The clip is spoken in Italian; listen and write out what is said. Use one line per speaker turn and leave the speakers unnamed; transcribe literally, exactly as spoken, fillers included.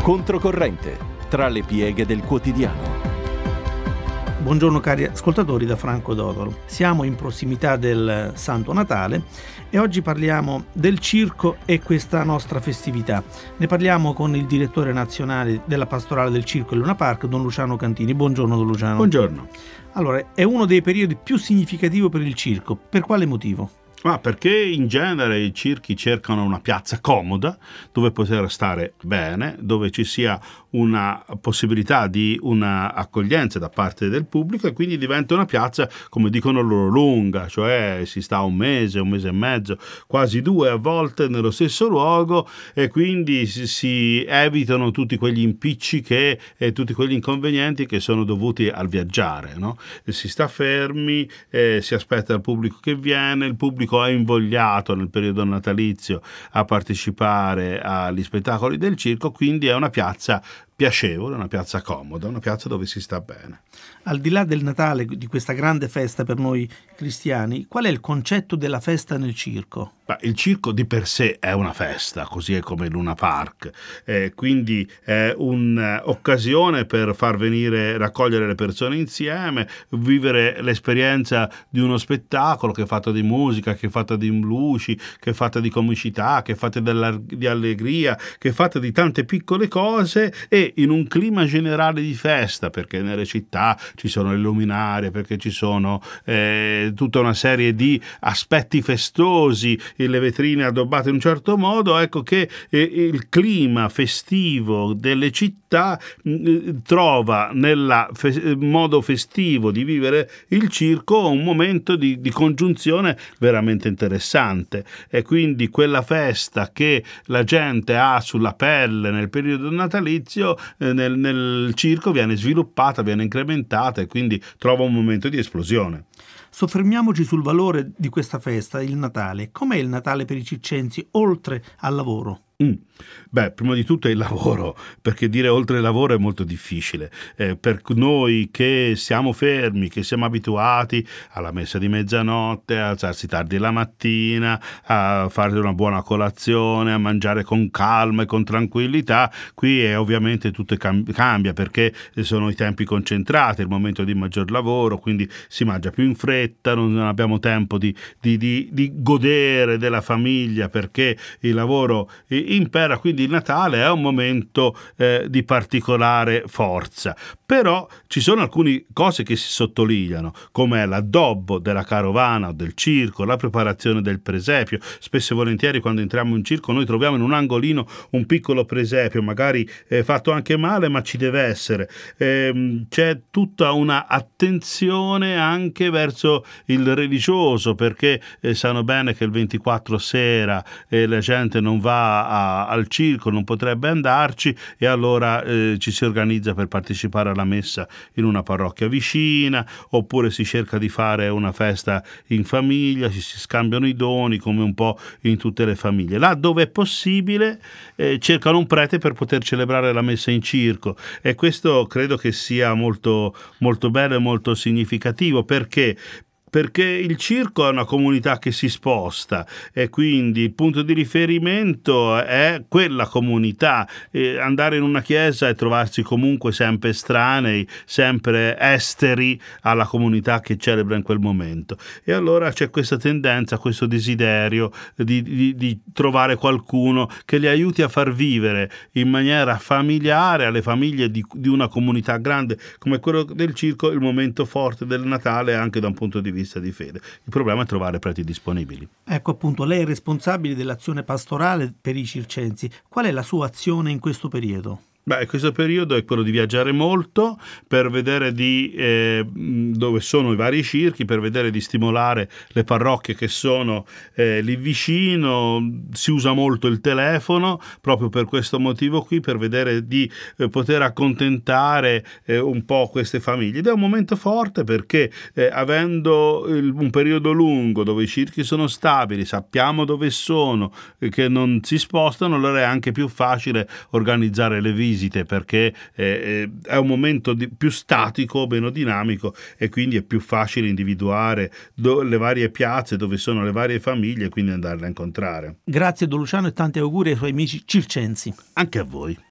Controcorrente, tra le pieghe del quotidiano.
Buongiorno cari ascoltatori da Franco Dodolo. Siamo in prossimità del Santo Natale e oggi parliamo del circo e questa nostra festività. Ne parliamo con il direttore nazionale della Pastorale del Circo e Luna Park, don Luciano Cantini. Buongiorno don Luciano.
Buongiorno.
Allora, è uno dei periodi più significativi per il circo. Per quale motivo?
Ah, perché in genere i circhi cercano una piazza comoda dove poter stare bene, dove ci sia una possibilità di una accoglienza da parte del pubblico e quindi diventa una piazza, come dicono loro, lunga, cioè si sta un mese, un mese e mezzo, quasi due a volte nello stesso luogo e quindi si, si evitano tutti quegli impicci che, e tutti quegli inconvenienti che sono dovuti al viaggiare, no? E si sta fermi, eh, si aspetta il pubblico che viene, il pubblico è invogliato nel periodo natalizio a partecipare agli spettacoli del circo, quindi è una piazza piacevole, una piazza comoda, una piazza dove si sta bene.
Al di là del Natale, di questa grande festa per noi cristiani, qual è il concetto della festa nel circo?
Beh, il circo di per sé è una festa, così è come il Luna Park, eh, quindi è un'occasione per far venire, raccogliere le persone insieme, vivere l'esperienza di uno spettacolo che è fatto di musica, che è fatto di luci, che è fatto di comicità, che è fatto di allegria, che è fatto di tante piccole cose e in un clima generale di festa, perché nelle città ci sono le luminarie, perché ci sono eh, tutta una serie di aspetti festosi, le vetrine addobbate in un certo modo, ecco che eh, il clima festivo delle città mh, trova nel fe- modo festivo di vivere il circo un momento di, di congiunzione veramente interessante e quindi quella festa che la gente ha sulla pelle nel periodo natalizio eh, nel, nel circo viene sviluppata, viene incrementata e quindi trova un momento di esplosione.
Soffermiamoci sul valore di questa festa, il Natale. Com'è il Natale per i circensi, oltre al lavoro?
Mm. Beh, prima di tutto è il lavoro, perché dire oltre il lavoro è molto difficile. Eh, per noi che siamo fermi, che siamo abituati alla messa di mezzanotte, a alzarsi tardi la mattina, a fare una buona colazione, a mangiare con calma e con tranquillità, qui è ovviamente tutto cam- cambia perché sono i tempi concentrati, il momento di maggior lavoro, quindi si mangia più in fretta, non abbiamo tempo di, di, di, di godere della famiglia perché il lavoro impera, quindi il Natale è un momento eh, di particolare forza. Però ci sono alcune cose che si sottolineano, come l'addobbo della carovana o del circo, la preparazione del presepio. Spesso e volentieri quando entriamo in circo noi troviamo in un angolino un piccolo presepio, magari eh, fatto anche male, ma ci deve essere. Eh, c'è tutta una attenzione anche verso il religioso, perché eh, sanno bene che il ventiquattro sera eh, la gente non va a, al circo, non potrebbe andarci e allora eh, ci si organizza per partecipare alla messa in una parrocchia vicina, oppure si cerca di fare una festa in famiglia, ci si scambiano i doni come un po' in tutte le famiglie. Là dove è possibile eh, cercano un prete per poter celebrare la messa in circo e questo credo che sia molto, molto bello e molto significativo perché perché il circo è una comunità che si sposta e quindi il punto di riferimento è quella comunità. E andare in una chiesa e trovarsi comunque sempre estranei, sempre esteri alla comunità che celebra in quel momento. E allora c'è questa tendenza, questo desiderio di, di, di trovare qualcuno che li aiuti a far vivere in maniera familiare alle famiglie di, di una comunità grande come quello del circo il momento forte del Natale anche da un punto di vista di fede. Il problema è trovare preti disponibili.
Ecco appunto, lei è responsabile dell'azione pastorale per i circensi. Qual è la sua azione in questo periodo?
Beh, questo periodo è quello di viaggiare molto per vedere di eh, dove sono i vari circhi, per vedere di stimolare le parrocchie che sono eh, lì vicino. Si usa molto il telefono proprio per questo motivo qui, per vedere di eh, poter accontentare eh, un po' queste famiglie. Ed è un momento forte perché eh, avendo il, un periodo lungo dove i circhi sono stabili, sappiamo dove sono, eh, che non si spostano, allora è anche più facile organizzare le visite perché eh, è un momento di, più statico, meno dinamico e quindi è più facile individuare do, le varie piazze dove sono le varie famiglie e quindi andarle a incontrare.
Grazie Don Luciano e tanti auguri ai suoi amici circensi.
Anche a voi.